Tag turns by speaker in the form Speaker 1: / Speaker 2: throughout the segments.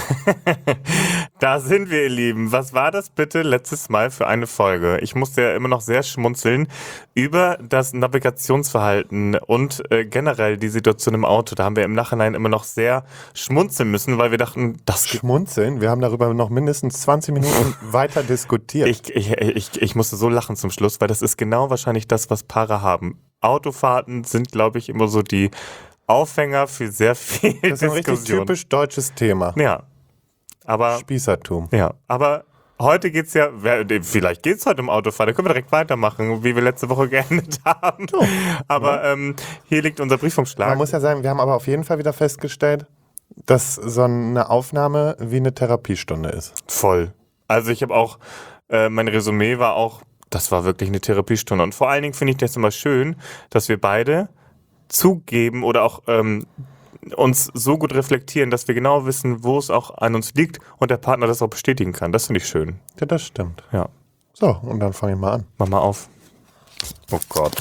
Speaker 1: Da sind wir, ihr Lieben. Was war das bitte letztes Mal für eine Folge? Ich musste ja immer noch sehr schmunzeln über das Navigationsverhalten und generell die Situation im Auto. Da haben wir im Nachhinein immer noch sehr schmunzeln müssen, weil wir dachten, das geht.
Speaker 2: Schmunzeln? Wir haben darüber noch mindestens 20 Minuten weiter diskutiert.
Speaker 1: Ich musste so lachen zum Schluss, weil das ist genau wahrscheinlich das, was Paare haben. Autofahrten sind, glaube ich, immer so die Aufhänger für sehr viel Diskussion.
Speaker 2: Das ist ein richtig typisch deutsches Thema.
Speaker 1: Ja, aber
Speaker 2: Spießertum.
Speaker 1: ja, aber heute geht's ja, vielleicht geht's heute um Autofahren, da können wir direkt weitermachen, wie wir letzte Woche geendet haben.
Speaker 2: Oh,
Speaker 1: Aber hier liegt unser Briefumschlag.
Speaker 2: Man muss ja sagen, wir haben aber auf jeden Fall wieder festgestellt, dass so eine Aufnahme wie eine Therapiestunde ist.
Speaker 1: Voll. Also ich habe auch, mein Resümee war auch, das war wirklich eine Therapiestunde. Und vor allen Dingen finde ich das immer schön, dass wir beide zugeben oder auch uns so gut reflektieren, dass wir genau wissen, wo es auch an uns liegt und der Partner das auch bestätigen kann. Das finde ich schön.
Speaker 2: Ja, das stimmt.
Speaker 1: Ja.
Speaker 2: So, und dann fange ich mal an.
Speaker 1: Mach mal auf. Oh Gott.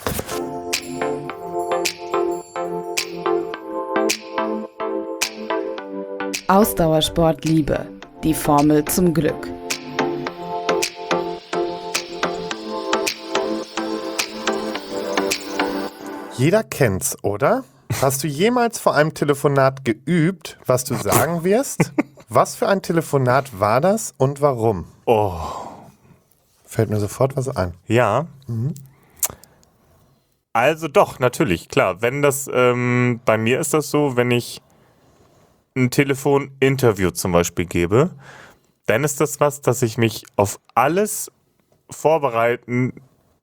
Speaker 3: Ausdauersport Liebe. Die Formel zum Glück.
Speaker 2: Jeder kennt's, oder? Hast du jemals vor einem Telefonat geübt, was du sagen wirst? Was für ein Telefonat war das und warum?
Speaker 1: Oh.
Speaker 2: Fällt mir sofort was ein.
Speaker 1: Ja. Also doch, natürlich, klar. Wenn das, bei mir ist das so, wenn ich ein Telefoninterview zum Beispiel gebe, dann ist das was, dass ich mich auf alles vorbereite,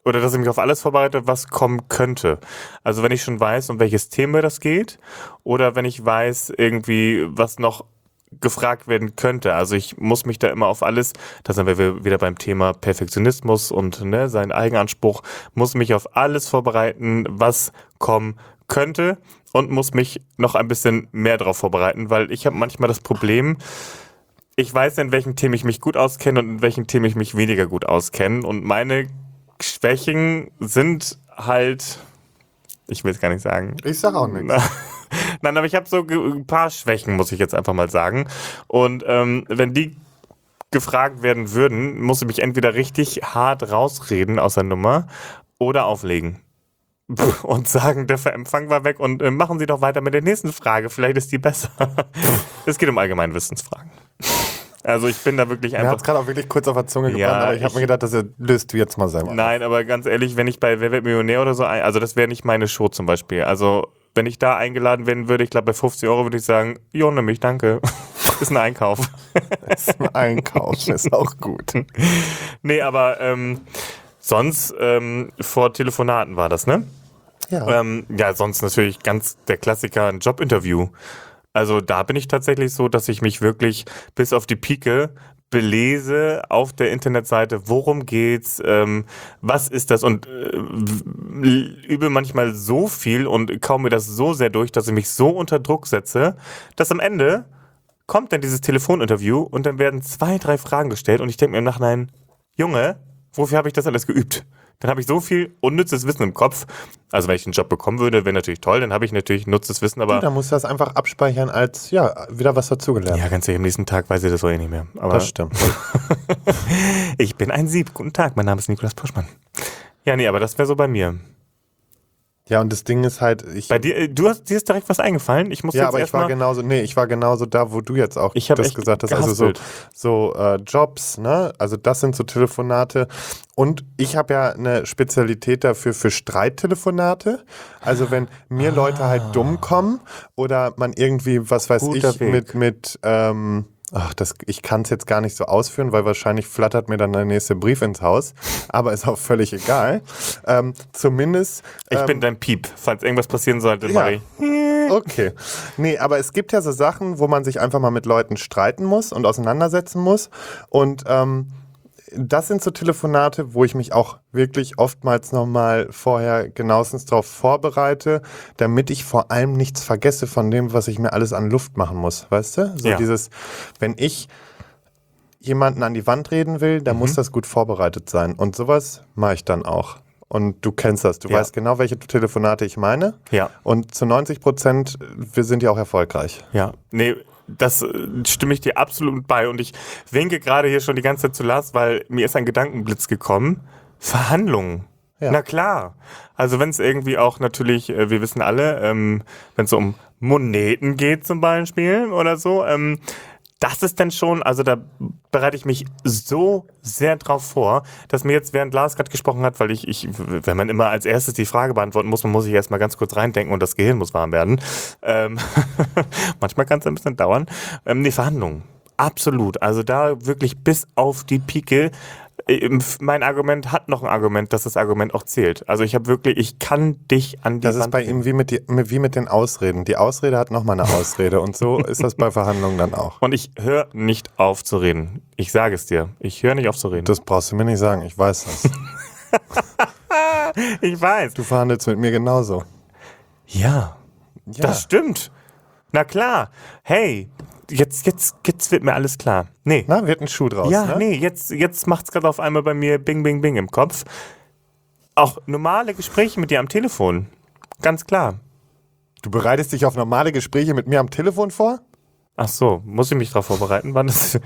Speaker 1: was kommen könnte. Also wenn ich schon weiß, um welches Thema das geht, oder wenn ich weiß, irgendwie, was noch gefragt werden könnte. Also ich muss mich da immer auf alles, da sind wir wieder beim Thema Perfektionismus und seinen Eigenanspruch, muss mich auf alles vorbereiten, was kommen könnte und muss mich noch ein bisschen mehr darauf vorbereiten, weil ich habe manchmal das Problem, ich weiß, in welchen Themen ich mich gut auskenne und in welchen Themen ich mich weniger gut auskenne und meine Schwächen sind halt, ich will es gar nicht sagen.
Speaker 2: Ich sag auch nichts.
Speaker 1: Nein, aber ich habe so ein paar Schwächen, muss ich jetzt einfach mal sagen. Und wenn die gefragt werden würden, muss ich mich entweder richtig hart rausreden aus der Nummer oder auflegen. Und sagen, der Empfang war weg und machen Sie doch weiter mit der nächsten Frage, vielleicht ist die besser. Es geht um Allgemeinwissensfragen. Also ich bin da wirklich
Speaker 2: Mir
Speaker 1: einfach...
Speaker 2: hat es gerade auch wirklich kurz auf der Zunge gebrannt,
Speaker 1: Ja,
Speaker 2: aber ich habe mir gedacht, das löst du jetzt mal selber.
Speaker 1: Nein, aber ganz ehrlich, wenn ich bei Wer wird Millionär oder so, also das wäre nicht meine Show zum Beispiel. Also wenn ich da eingeladen werden würde, ich glaube bei 50 € würde ich sagen, jo, nimm mich, danke. Ist ein Einkauf.
Speaker 2: Das ist ein Einkauf, ist auch gut.
Speaker 1: Nee, aber sonst vor Telefonaten war das, ne?
Speaker 2: Ja.
Speaker 1: Ja, sonst natürlich ganz der Klassiker, ein Jobinterview. Also da bin ich tatsächlich so, dass ich mich wirklich bis auf die Pike belese auf der Internetseite, worum geht's, was ist das und übe manchmal so viel und kaum mir das so sehr durch, dass ich mich so unter Druck setze, dass am Ende kommt dann dieses Telefoninterview und dann werden 2, 3 Fragen gestellt und ich denke mir im Nachhinein, Junge, wofür habe ich das alles geübt? Dann habe ich so viel unnützes Wissen im Kopf. Also wenn ich einen Job bekommen würde, wäre natürlich toll, dann habe ich natürlich nutztes Wissen, aber...
Speaker 2: Da musst du das einfach abspeichern als, ja, wieder was dazugelernt.
Speaker 1: Ja, ganz ehrlich, am nächsten Tag weiß ich das auch eh nicht mehr. Aber
Speaker 2: Das stimmt.
Speaker 1: ich bin ein Sieb. Guten Tag, mein Name ist Nikolaus Puschmann. Ja, nee, aber das wäre so bei mir.
Speaker 2: Ja, und das Ding ist halt,
Speaker 1: Bei dir, dir ist direkt was eingefallen? Ich muss
Speaker 2: ja,
Speaker 1: jetzt
Speaker 2: aber ich war genauso da, wo du jetzt auch
Speaker 1: Ich hab
Speaker 2: das
Speaker 1: echt
Speaker 2: gesagt hast. Also
Speaker 1: gehaspelt.
Speaker 2: so Jobs, ne? Also das sind so Telefonate. Und ich habe ja eine Spezialität dafür für Streittelefonate. Also wenn mir Leute halt dumm kommen oder man irgendwie, was weiß
Speaker 1: Guter
Speaker 2: ich,
Speaker 1: Weg.
Speaker 2: ich kann es jetzt gar nicht so ausführen, weil wahrscheinlich flattert mir dann der nächste Brief ins Haus. Aber ist auch völlig egal. Zumindest.
Speaker 1: Ich bin dein Piep. Falls irgendwas passieren sollte,
Speaker 2: Ja.
Speaker 1: Marie.
Speaker 2: Okay. Nee, aber es gibt ja so Sachen, wo man sich einfach mal mit Leuten streiten muss und auseinandersetzen muss. Und das sind so Telefonate, wo ich mich auch wirklich oftmals nochmal vorher genauestens darauf vorbereite, damit ich vor allem nichts vergesse von dem, was ich mir alles an Luft machen muss. Weißt du? So
Speaker 1: Ja.
Speaker 2: dieses, wenn ich jemanden an die Wand reden will, dann muss das gut vorbereitet sein. Und sowas mache ich dann auch. Und du kennst das. Du
Speaker 1: Ja.
Speaker 2: weißt genau, welche Telefonate ich meine.
Speaker 1: Ja.
Speaker 2: Und zu 90%, wir sind ja auch erfolgreich.
Speaker 1: Ja. Nee, das stimme ich dir absolut bei. Und ich winke gerade hier schon die ganze Zeit zu Lars, weil mir ist ein Gedankenblitz gekommen. Verhandlungen.
Speaker 2: Ja.
Speaker 1: Na klar. Also wenn es irgendwie auch natürlich, wir wissen alle, wenn es um Moneten geht zum Beispiel oder so, das ist dann schon, also da bereite ich mich so sehr drauf vor, dass mir jetzt, während Lars gerade gesprochen hat, weil wenn man immer als erstes die Frage beantworten muss, man muss sich erstmal ganz kurz reindenken und das Gehirn muss warm werden. Manchmal kann es ein bisschen dauern. Die Verhandlungen. Absolut. Also da wirklich bis auf die Pike. Mein Argument hat noch ein Argument, dass das Argument auch zählt. Also ich kann dich an die
Speaker 2: Das ist
Speaker 1: Wand
Speaker 2: bei ihm wie mit den Ausreden. Die Ausrede hat nochmal eine Ausrede und so ist das bei Verhandlungen dann auch.
Speaker 1: Und ich höre nicht auf zu reden. Ich sage es dir. Ich höre nicht auf zu reden.
Speaker 2: Das brauchst du mir nicht sagen, ich weiß das.
Speaker 1: Ich weiß.
Speaker 2: Du verhandelst mit mir genauso.
Speaker 1: Ja, das stimmt. Na klar. Hey, jetzt wird mir alles klar. Nee.
Speaker 2: Na, wird ein Schuh draus,
Speaker 1: Ja,
Speaker 2: ne?
Speaker 1: nee, jetzt macht's gerade auf einmal bei mir Bing, Bing, Bing im Kopf. Auch normale Gespräche mit dir am Telefon. Ganz klar.
Speaker 2: Du bereitest dich auf normale Gespräche mit mir am Telefon vor?
Speaker 1: Ach so, muss ich mich darauf vorbereiten? Wann das...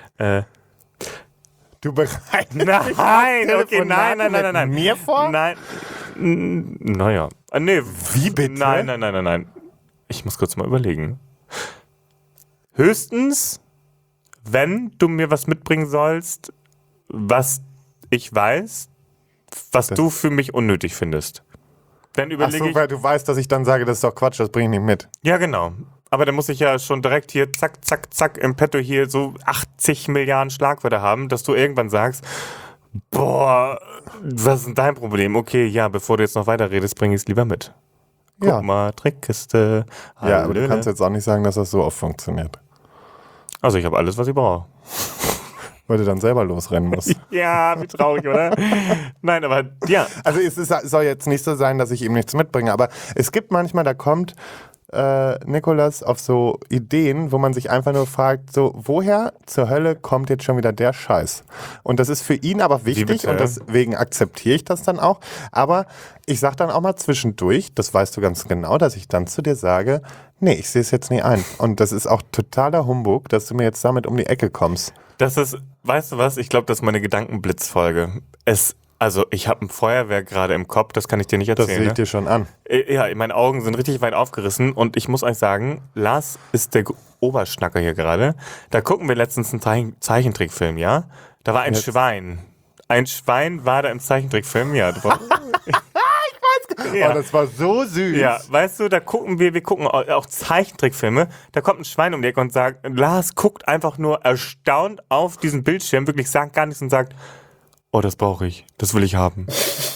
Speaker 2: Du bereitest
Speaker 1: Nein, okay, nein.
Speaker 2: mit mir vor?
Speaker 1: Nein. Naja. Nee.
Speaker 2: Wie bitte?
Speaker 1: Nein. Ich muss kurz mal überlegen. Höchstens, wenn du mir was mitbringen sollst, was ich weiß, was du für mich unnötig findest. Dann
Speaker 2: Ach
Speaker 1: überlege
Speaker 2: so,
Speaker 1: ich...
Speaker 2: weil du weißt, dass ich dann sage, das ist doch Quatsch, das bringe ich nicht mit.
Speaker 1: Ja, genau. Aber dann muss ich ja schon direkt hier zack, zack, zack im Petto hier so 80 Milliarden Schlagwörter haben, dass du irgendwann sagst, boah, was ist denn dein Problem? Okay, ja, bevor du jetzt noch weiterredest, bring ich es lieber mit. Guck
Speaker 2: Ja.
Speaker 1: mal, Trickkiste.
Speaker 2: Ja, aber du
Speaker 1: Hallöle.
Speaker 2: kannst jetzt auch nicht sagen, dass das so oft funktioniert.
Speaker 1: Also ich habe alles, was ich brauche.
Speaker 2: Weil du dann selber losrennen musst.
Speaker 1: Ja, wie traurig, oder? Nein, aber ja.
Speaker 2: Also soll jetzt nicht so sein, dass ich ihm nichts mitbringe, aber es gibt manchmal, da kommt Nikolas auf so Ideen, wo man sich einfach nur fragt, so, woher zur Hölle kommt jetzt schon wieder der Scheiß? Und das ist für ihn aber wichtig
Speaker 1: bitte?
Speaker 2: und deswegen akzeptiere ich das dann auch. Aber ich sage dann auch mal zwischendurch, das weißt du ganz genau, dass ich dann zu dir sage, nee, ich sehe es jetzt nie ein. Und das ist auch totaler Humbug, dass du mir jetzt damit um die Ecke kommst.
Speaker 1: Das ist, weißt du was? Ich glaube, das ist meine Gedankenblitzfolge. Also ich habe ein Feuerwerk gerade im Kopf, das kann ich dir nicht
Speaker 2: Das
Speaker 1: erzählen.
Speaker 2: sehe ich dir schon an.
Speaker 1: Ja, meine Augen sind richtig weit aufgerissen und ich muss euch sagen, Lars ist der Oberschnacker hier gerade. Da gucken wir letztens einen Zeichentrickfilm, ja? Da war ein Schwein. Ein Schwein war da im Zeichentrickfilm, ja. Ich weiß gar nicht.
Speaker 2: Oh, das war so süß.
Speaker 1: Ja, weißt du, da gucken wir gucken auch Zeichentrickfilme, da kommt ein Schwein um die Ecke und sagt, Lars guckt einfach nur erstaunt auf diesen Bildschirm, wirklich sagt gar nichts und sagt, oh, das brauche ich, das will ich haben.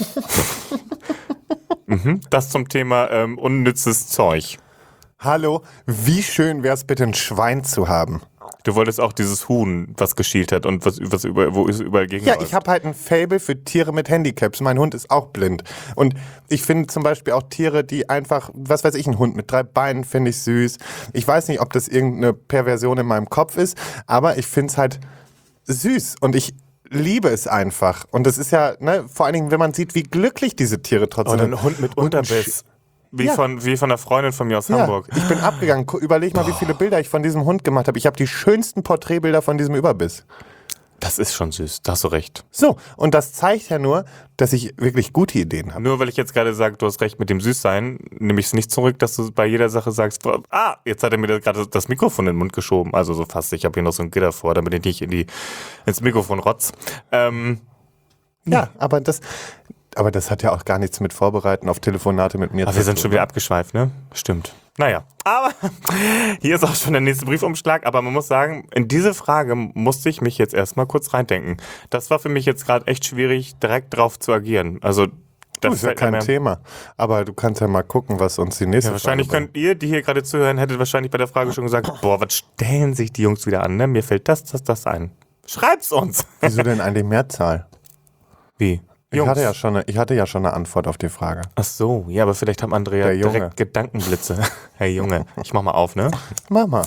Speaker 1: Das zum Thema unnützes Zeug.
Speaker 2: Hallo, wie schön wäre es bitte, ein Schwein zu haben?
Speaker 1: Du wolltest auch dieses Huhn, was geschielt hat und wo es überall gegen
Speaker 2: Ja, ich habe halt ein Faible für Tiere mit Handicaps. Mein Hund ist auch blind. Und ich finde zum Beispiel auch Tiere, die einfach, was weiß ich, ein Hund mit 3 Beinen finde ich süß. Ich weiß nicht, ob das irgendeine Perversion in meinem Kopf ist, aber ich finde es halt süß und ich liebe es einfach. Und das ist ja, ne, vor allen Dingen, wenn man sieht, wie glücklich diese Tiere trotzdem
Speaker 1: Und
Speaker 2: sind.
Speaker 1: ein Hund mit Unterbiss. Wie
Speaker 2: Ja.
Speaker 1: von einer Freundin von mir aus Hamburg.
Speaker 2: Ja, ich bin abgegangen. Überleg mal, wie viele Bilder ich von diesem Hund gemacht habe. Ich habe die schönsten Porträtbilder von diesem Überbiss.
Speaker 1: Das ist schon süß, da hast du recht.
Speaker 2: So, und das zeigt ja nur, dass ich wirklich gute Ideen habe.
Speaker 1: Nur weil ich jetzt gerade sage, du hast recht mit dem Süßsein, nehme ich es nicht zurück, dass du bei jeder Sache sagst, jetzt hat er mir gerade das Mikrofon in den Mund geschoben. Also so fast, ich habe hier noch so ein Gitter vor, damit ich nicht ins Mikrofon rotz.
Speaker 2: Ja, aber das hat ja auch gar nichts mit Vorbereiten auf Telefonate mit mir
Speaker 1: Aber wir sind schon wieder abgeschweift, ne? Stimmt. Naja, aber hier ist auch schon der nächste Briefumschlag. Aber man muss sagen, in diese Frage musste ich mich jetzt erstmal kurz reindenken. Das war für mich jetzt gerade echt schwierig, direkt drauf zu agieren. Also,
Speaker 2: Das ist ja kein Thema. Aber du kannst ja mal gucken, was uns die nächste
Speaker 1: Ja, wahrscheinlich
Speaker 2: Frage
Speaker 1: könnt ihr, die hier gerade zuhören, hättet wahrscheinlich bei der Frage schon gesagt, boah, was stellen sich die Jungs wieder an, ne? Mir fällt das ein. Schreibt's uns!
Speaker 2: Wieso denn eigentlich Mehrzahl?
Speaker 1: Wie?
Speaker 2: Ich hatte ja schon eine Antwort auf die Frage.
Speaker 1: Ach so, ja, aber vielleicht haben andere ja
Speaker 2: Der Junge.
Speaker 1: direkt Gedankenblitze. Hey Junge, ich mach mal auf, ne?
Speaker 2: Mama,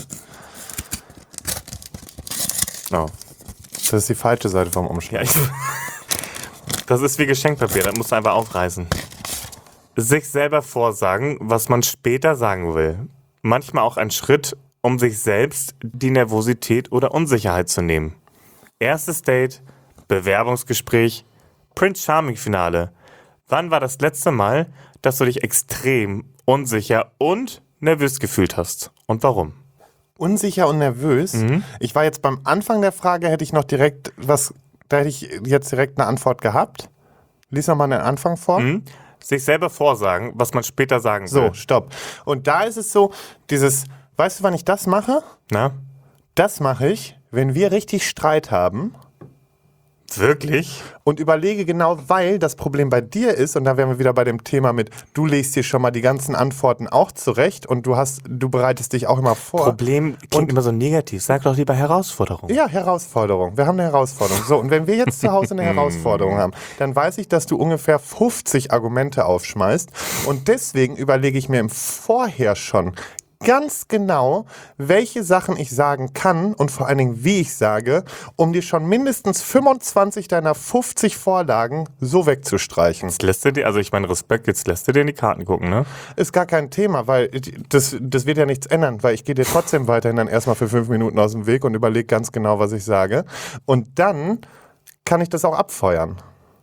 Speaker 1: Oh.
Speaker 2: das ist die falsche Seite vom Umschlag.
Speaker 1: Ja, das ist wie Geschenkpapier, das musst du einfach aufreißen. Sich selber vorsagen, was man später sagen will. Manchmal auch ein Schritt um sich selbst die Nervosität oder Unsicherheit zu nehmen. Erstes Date, Bewerbungsgespräch, Prince Charming Finale. Wann war das letzte Mal, dass du dich extrem unsicher und nervös gefühlt hast? Und warum?
Speaker 2: Unsicher und nervös. Ich war jetzt beim Anfang der Frage, hätte ich jetzt direkt eine Antwort gehabt. Lies nochmal den Anfang vor.
Speaker 1: Sich selber vorsagen, was man später sagen will.
Speaker 2: So, stopp. Und da ist es so, weißt du, wann ich das mache?
Speaker 1: Na?
Speaker 2: Das mache ich, wenn wir richtig Streit haben
Speaker 1: Wirklich?
Speaker 2: und überlege genau, weil das Problem bei dir ist, und da wären wir wieder bei dem Thema mit, du legst dir schon mal die ganzen Antworten auch zurecht und du bereitest dich auch immer vor.
Speaker 1: Problem klingt immer so negativ. Sag doch lieber Herausforderung.
Speaker 2: Ja, Herausforderung. Wir haben eine Herausforderung. So, und wenn wir jetzt zu Hause eine Herausforderung haben, dann weiß ich, dass du ungefähr 50 Argumente aufschmeißt. Und deswegen überlege ich mir im Vorher schon ganz genau, welche Sachen ich sagen kann und vor allen Dingen, wie ich sage, um dir schon mindestens 25 deiner 50 Vorlagen so wegzustreichen.
Speaker 1: Jetzt lässt du dir, also ich meine Respekt, jetzt lässt du dir in die Karten gucken, ne?
Speaker 2: Ist gar kein Thema, weil das wird ja nichts ändern, weil ich gehe dir trotzdem weiterhin dann erstmal für 5 Minuten aus dem Weg und überlege ganz genau, was ich sage. Und dann kann ich das auch abfeuern.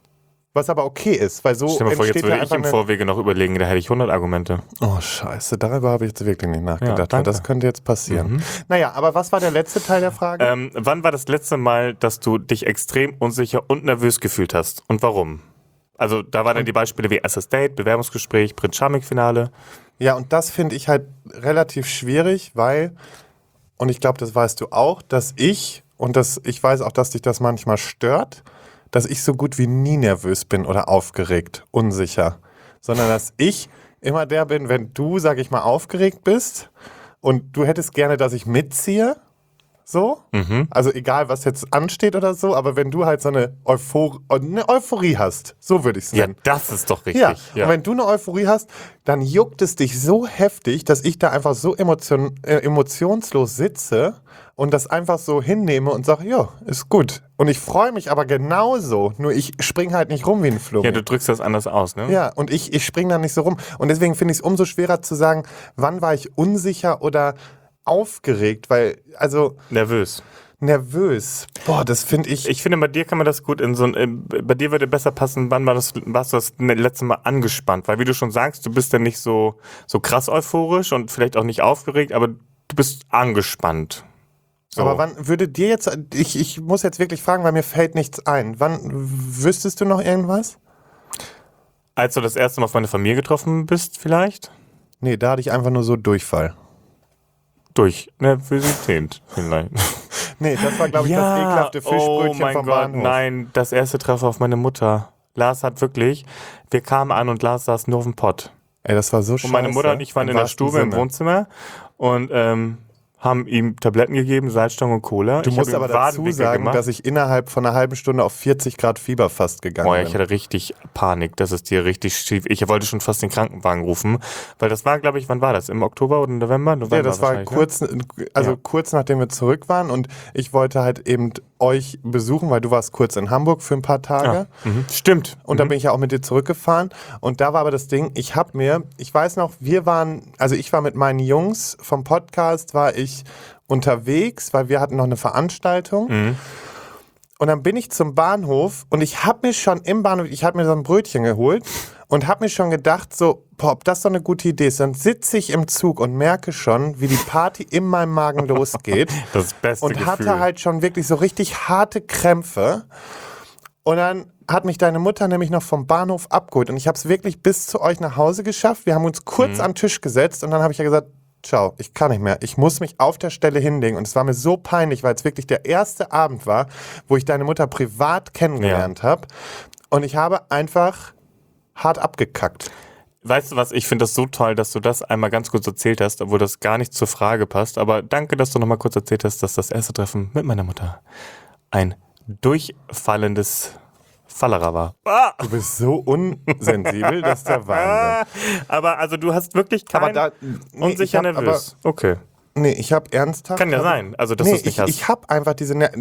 Speaker 2: Was aber okay ist, weil so
Speaker 1: Stell dir mal vor, jetzt
Speaker 2: entsteht
Speaker 1: würde
Speaker 2: ja
Speaker 1: ich
Speaker 2: einfach
Speaker 1: im
Speaker 2: eine...
Speaker 1: Vorwege noch überlegen, da hätte ich 100 Argumente.
Speaker 2: Oh, scheiße, darüber habe ich jetzt wirklich nicht nachgedacht, weil
Speaker 1: danke.
Speaker 2: das könnte jetzt passieren. Naja, aber was war der letzte Teil der Frage?
Speaker 1: Wann war das letzte Mal, dass du dich extrem unsicher und nervös gefühlt hast? Und warum? Also da waren dann die Beispiele wie erstes Date, Bewerbungsgespräch, Prince Charming Finale.
Speaker 2: Ja, und das finde ich halt relativ schwierig, weil, und ich glaube, das weißt du auch, ich weiß auch, dass dich das manchmal stört, dass ich so gut wie nie nervös bin oder aufgeregt, unsicher, sondern dass ich immer der bin, wenn du, sag ich mal, aufgeregt bist und du hättest gerne, dass ich mitziehe, so, also egal, was jetzt ansteht oder so, aber wenn du halt so eine Euphorie hast, so würde ich es
Speaker 1: Ja,
Speaker 2: nennen.
Speaker 1: das ist doch richtig.
Speaker 2: Ja, und wenn du eine Euphorie hast, dann juckt es dich so heftig, dass ich da einfach so emotionslos sitze und das einfach so hinnehme und sage, ja, ist gut. Und ich freue mich aber genauso, nur ich spring halt nicht rum wie ein Flummi.
Speaker 1: Ja, du drückst das anders aus, ne?
Speaker 2: Ja, und ich spring da nicht so rum. Und deswegen finde ich es umso schwerer zu sagen, wann war ich unsicher oder aufgeregt, weil, also
Speaker 1: Nervös.
Speaker 2: nervös. Boah, das finde ich...
Speaker 1: Ich finde, bei dir kann man das gut bei dir würde besser passen, wann warst du das letzte Mal angespannt? Weil wie du schon sagst, du bist ja nicht so krass euphorisch und vielleicht auch nicht aufgeregt, aber du bist angespannt. So.
Speaker 2: Aber wann würde dir jetzt... Ich muss jetzt wirklich fragen, weil mir fällt nichts ein. Wann wüsstest du noch irgendwas?
Speaker 1: Als du das erste Mal auf meine Familie getroffen bist, vielleicht?
Speaker 2: Nee, da hatte ich einfach nur so Durchfall.
Speaker 1: Durch Nervosität vielleicht.
Speaker 2: Nee, das war, glaube ich, das ekelhafte Fischbrötchen
Speaker 1: oh mein
Speaker 2: vom
Speaker 1: Gott,
Speaker 2: Bahnhof.
Speaker 1: nein, das erste Treffen auf meine Mutter. Lars hat wirklich, wir kamen an und Lars saß nur auf dem Pott.
Speaker 2: Ey, das war so scheiße.
Speaker 1: Und meine Mutter und ich waren in der Stube im Wohnzimmer und haben ihm Tabletten gegeben, Salzstangen und Cola.
Speaker 2: Du musst aber dazu sagen, dass ich innerhalb von einer halben Stunde auf 40 Grad Fieber fast gegangen bin.
Speaker 1: Ich hatte richtig Panik, das ist dir richtig schief. Ich wollte schon fast den Krankenwagen rufen, weil das war, glaube ich, wann war das? Im Oktober oder November?
Speaker 2: Ja, das war kurz, kurz nachdem wir zurück waren und ich wollte halt eben euch besuchen, weil du warst kurz in Hamburg für ein paar Tage.
Speaker 1: Stimmt.
Speaker 2: Und da bin ich ja auch mit dir zurückgefahren. Und da war aber das Ding, ich weiß noch, ich war mit meinen Jungs vom Podcast, war ich unterwegs, weil wir hatten noch eine Veranstaltung. Und dann bin ich zum Bahnhof und ich habe mir schon im Bahnhof, ich habe mir so ein Brötchen geholt und habe mir schon gedacht, so, ob das doch eine gute Idee ist. Dann sitze ich im Zug und merke schon, wie die Party in meinem Magen losgeht.
Speaker 1: Das beste
Speaker 2: und
Speaker 1: Gefühl.
Speaker 2: hatte halt schon wirklich so richtig harte Krämpfe. Und dann hat mich deine Mutter nämlich noch vom Bahnhof abgeholt und ich habe es wirklich bis zu euch nach Hause geschafft. Wir haben uns kurz an den Tisch gesetzt und dann habe ich ja gesagt, ciao, ich kann nicht mehr. Ich muss mich auf der Stelle hinlegen. Und es war mir so peinlich, weil es wirklich der erste Abend war, wo ich deine Mutter privat kennengelernt habe. Und ich habe einfach hart abgekackt.
Speaker 1: Weißt du was, ich finde das so toll, dass du das einmal ganz kurz erzählt hast, obwohl das gar nicht zur Frage passt. Aber danke, dass du nochmal kurz erzählt hast, dass das erste Treffen mit meiner Mutter ein durchfallendes Fallerer war.
Speaker 2: Du bist so unsensibel, das ist der Wahnsinn.
Speaker 1: Aber also du hast wirklich unsicher nervös. Okay.
Speaker 2: Nee, ich habe ernsthaft...
Speaker 1: Kann ja sein, also dass du es nicht hast.
Speaker 2: Ich habe einfach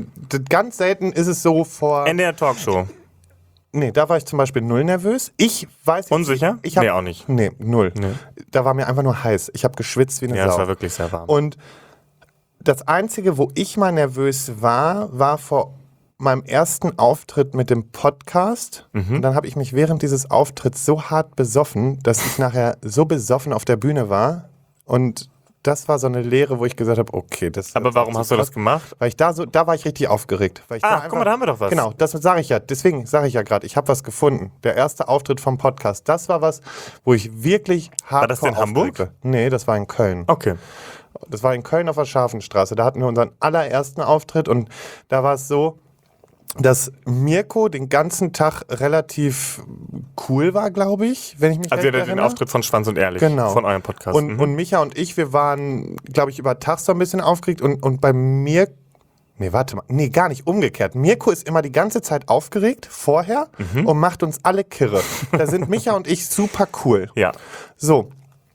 Speaker 2: ganz selten ist es so vor...
Speaker 1: In der Talkshow.
Speaker 2: Nee, da war ich zum Beispiel null nervös. Ich weiß jetzt,
Speaker 1: Unsicher? Nee, auch nicht.
Speaker 2: Nee, null.
Speaker 1: Nee.
Speaker 2: Da war mir einfach nur heiß. Ich habe geschwitzt wie eine Sau.
Speaker 1: Ja, es war wirklich sehr warm.
Speaker 2: Und das Einzige, wo ich mal nervös war vor meinem ersten Auftritt mit dem Podcast. Und dann habe ich mich während dieses Auftritts so hart besoffen, dass ich nachher so besoffen auf der Bühne war. Und das war so eine Lehre, wo ich gesagt habe, okay, das.
Speaker 1: Aber warum hast du das gemacht?
Speaker 2: Weil ich da war ich richtig aufgeregt. Weil ich
Speaker 1: Guck mal, da haben wir doch was.
Speaker 2: Genau, das sage ich ja. Deswegen sage ich ja gerade, ich habe was gefunden. Der erste Auftritt vom Podcast, das war was, wo ich wirklich hart.
Speaker 1: War das in Hamburg?
Speaker 2: Nee, das war in Köln.
Speaker 1: Okay.
Speaker 2: Das war in Köln auf der Scharfenstraße. Da hatten wir unseren allerersten Auftritt und da war es so, dass Mirko den ganzen Tag relativ cool war, glaube ich, wenn ich mich
Speaker 1: Also
Speaker 2: recht
Speaker 1: den
Speaker 2: erinnere.
Speaker 1: Auftritt von Schwanz und Ehrlich,
Speaker 2: Genau.
Speaker 1: von eurem Podcast.
Speaker 2: Und Micha und ich, wir waren, glaube ich, über Tag so ein bisschen aufgeregt und bei mir, nee, warte mal, nee, gar nicht, umgekehrt. Mirko ist immer die ganze Zeit aufgeregt, vorher, und macht uns alle kirre. Da sind Micha und ich super cool.
Speaker 1: Ja.
Speaker 2: So.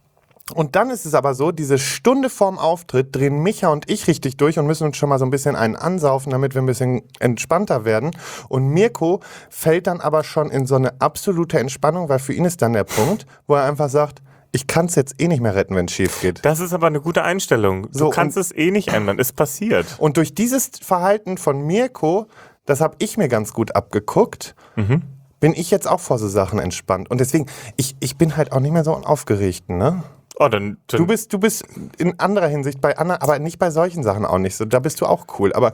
Speaker 2: Und dann ist es aber so, diese Stunde vorm Auftritt drehen Micha und ich richtig durch und müssen uns schon mal so ein bisschen einen ansaufen, damit wir ein bisschen entspannter werden. Und Mirko fällt dann aber schon in so eine absolute Entspannung, weil für ihn ist dann der Punkt, wo er einfach sagt, ich kann es jetzt eh nicht mehr retten, wenn es schief geht.
Speaker 1: Das ist aber eine gute Einstellung. Du
Speaker 2: So,
Speaker 1: kannst es eh nicht ändern. Ist passiert.
Speaker 2: Und durch dieses Verhalten von Mirko, das habe ich mir ganz gut abgeguckt, bin ich jetzt auch vor so Sachen entspannt. Und deswegen, ich bin halt auch nicht mehr so ein Aufgeregten, ne?
Speaker 1: Oh, dann
Speaker 2: Du bist in anderer Hinsicht bei anderen, aber nicht bei solchen Sachen auch nicht so. Da bist du auch cool. Aber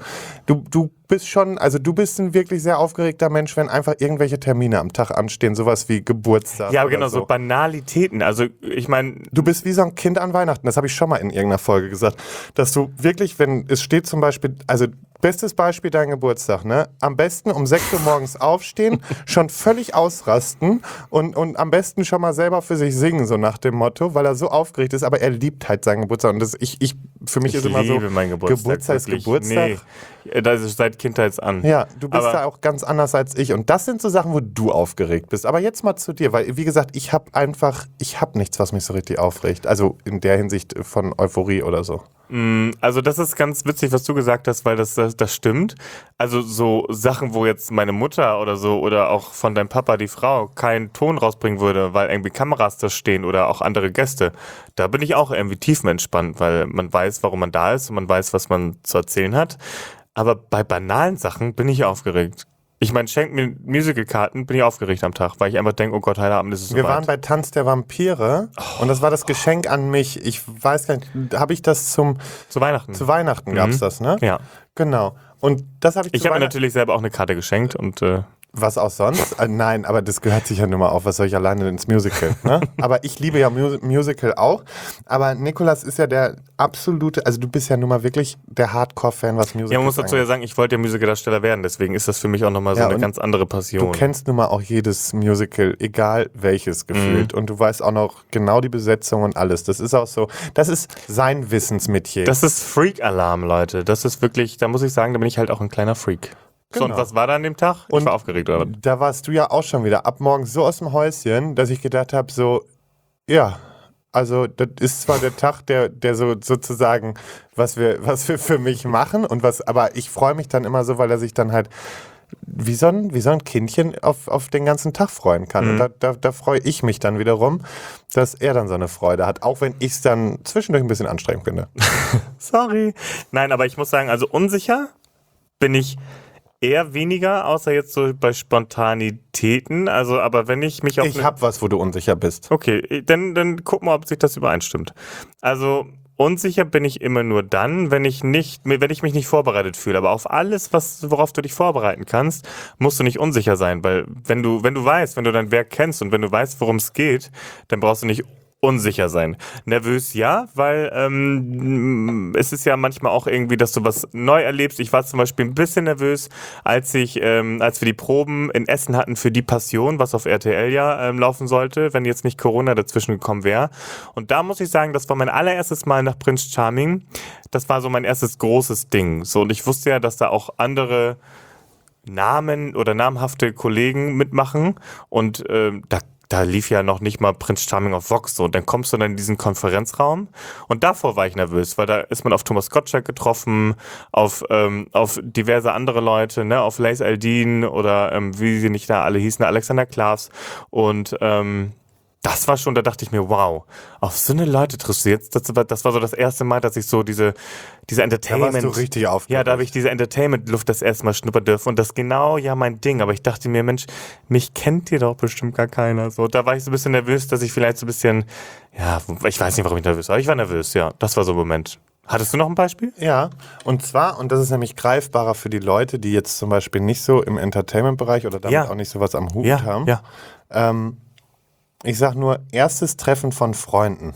Speaker 2: du bist schon, also du bist ein wirklich sehr aufgeregter Mensch, wenn einfach irgendwelche Termine am Tag anstehen, sowas wie Geburtstag.
Speaker 1: ja,
Speaker 2: oder
Speaker 1: genau, so Banalitäten. Also ich meine,
Speaker 2: Du bist wie so ein Kind an Weihnachten, das habe ich schon mal in irgendeiner Folge gesagt, dass du wirklich, wenn es steht zum Beispiel, also bestes Beispiel dein Geburtstag, ne? Am besten um 6 Uhr morgens aufstehen, schon völlig ausrasten und am besten schon mal selber für sich singen, so nach dem Motto, weil er so aufgeregt ist, aber er liebt halt seinen Geburtstag. Und das, für mich
Speaker 1: ich
Speaker 2: ist immer so,
Speaker 1: liebe meinen Geburtstag.
Speaker 2: Geburtstag ist
Speaker 1: wirklich.
Speaker 2: Geburtstag.
Speaker 1: Nee, das ist seit Kindheit an.
Speaker 2: Ja, du bist
Speaker 1: Aber-
Speaker 2: da auch ganz anders als ich. Und das sind so Sachen, wo du aufgeregt bist. Aber jetzt mal zu dir, weil, wie gesagt, ich habe nichts, was mich so richtig aufregt. Also in der Hinsicht von Euphorie oder so.
Speaker 1: Also das ist ganz witzig, was du gesagt hast, weil das stimmt. Also so Sachen, wo jetzt meine Mutter oder so oder auch von deinem Papa, die Frau, keinen Ton rausbringen würde, weil irgendwie Kameras da stehen oder auch andere Gäste, da bin ich auch irgendwie tiefenentspannt, weil man weiß, warum man da ist und man weiß, was man zu erzählen hat. Aber bei banalen Sachen bin ich aufgeregt. Ich meine, schenkt mir Musicalkarten, bin ich aufgeregt am Tag, weil ich einfach denke, oh Gott, Heiligabend ist es
Speaker 2: Wir
Speaker 1: soweit.
Speaker 2: waren bei Tanz der Vampire und das war das Geschenk an mich. Ich weiß gar nicht, habe ich das
Speaker 1: Zu Weihnachten.
Speaker 2: zu Weihnachten gab's das, ne?
Speaker 1: Ja.
Speaker 2: Genau. Und das habe ich
Speaker 1: Ich
Speaker 2: zu
Speaker 1: habe mir
Speaker 2: Weihnachten.
Speaker 1: natürlich selber auch eine Karte geschenkt und
Speaker 2: Was auch sonst? Nein, aber das gehört sich ja nur mal auf. Was soll ich alleine ins Musical? Ne? Aber ich liebe ja Musical auch. Aber Nikolas ist ja der absolute, also du bist ja nun mal wirklich der Hardcore-Fan, was Musical
Speaker 1: ja, man muss dazu ja sagen, ich wollte ja Musicaldarsteller werden, deswegen ist das für mich auch nochmal so
Speaker 2: Ja,
Speaker 1: eine
Speaker 2: und
Speaker 1: ganz andere
Speaker 2: Du
Speaker 1: Passion.
Speaker 2: kennst nun mal auch jedes Musical, egal welches gefühlt. Und du weißt auch noch genau die Besetzung und alles. Das ist auch so, das ist sein Wissensmetier.
Speaker 1: Das ist Freak-Alarm, Leute. Das ist wirklich, da muss ich sagen, da bin ich halt auch ein kleiner Freak. So, und
Speaker 2: Genau.
Speaker 1: was war da an dem Tag? Ich
Speaker 2: Und
Speaker 1: war aufgeregt, oder was?
Speaker 2: Da warst du ja auch schon wieder ab morgens so aus dem Häuschen, dass ich gedacht habe, so, ja, also das ist zwar der Tag, der so sozusagen, was wir für mich machen und aber ich freue mich dann immer so, weil er sich dann halt wie so ein Kindchen auf den ganzen Tag freuen kann. Und da freue ich mich dann wiederum, dass er dann so eine Freude hat, auch wenn ich es dann zwischendurch ein bisschen anstrengend finde.
Speaker 1: Sorry. Nein, aber ich muss sagen, also unsicher bin ich eher weniger, außer jetzt so bei Spontanitäten. Also, aber wenn ich mich auf
Speaker 2: Ich habe was, wo du unsicher bist.
Speaker 1: Okay, dann guck mal, ob sich das übereinstimmt. Also unsicher bin ich immer nur dann, wenn ich mich nicht vorbereitet fühle. Aber auf alles, worauf du dich vorbereiten kannst, musst du nicht unsicher sein. Weil wenn du dein Werk kennst und wenn du weißt, worum es geht, dann brauchst du nicht unsicher sein. Nervös ja, weil es ist ja manchmal auch irgendwie, dass du was neu erlebst. Ich war zum Beispiel ein bisschen nervös, als wir die Proben in Essen hatten für Die Passion, was auf RTL ja laufen sollte, wenn jetzt nicht Corona dazwischen gekommen wäre. Und da muss ich sagen, das war mein allererstes Mal nach Prince Charming. Das war so mein erstes großes Ding. So, und ich wusste ja, dass da auch andere Namen oder namhafte Kollegen mitmachen und da lief ja noch nicht mal Prince Charming auf Vox so. Und dann kommst du dann in diesen Konferenzraum und davor war ich nervös, weil da ist man auf Thomas Gottschalk getroffen, auf diverse andere Leute, ne, auf Lace Aldin oder wie sie nicht da alle hießen, Alexander Klavs und das war schon, da dachte ich mir, wow, auf so eine Leute triffst du jetzt. Das war so das erste Mal, dass ich so diese Entertainment...
Speaker 2: Da warst du richtig aufgeregt.
Speaker 1: Ja, da habe ich diese Entertainment-Luft das erste Mal schnuppern dürfen und das ist genau ja mein Ding. Aber ich dachte mir, Mensch, mich kennt hier doch bestimmt gar keiner. So, da war ich so ein bisschen nervös, dass ich vielleicht so ein bisschen, ja, ich weiß nicht, warum ich nervös war, aber ich war nervös, ja. Das war so ein Moment. Hattest du noch ein Beispiel?
Speaker 2: Ja, und zwar, und das ist nämlich greifbarer für die Leute, die jetzt zum Beispiel nicht so im Entertainment-Bereich oder damit auch nicht so was am Hut haben.
Speaker 1: Ja.
Speaker 2: Ich sag nur, erstes Treffen von Freunden.